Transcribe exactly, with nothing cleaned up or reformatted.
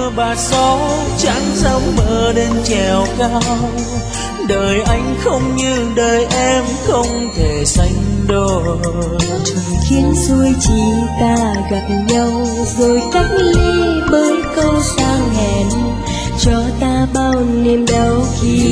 mưa và gió chẳng dám mơ đến trèo cao. Đời anh không như đời em không thể sánh đôi. Trời khiến xuôi chỉ ta gặp nhau, rồi cách ly bởi câu sang hẹn, cho ta bao niềm đau khi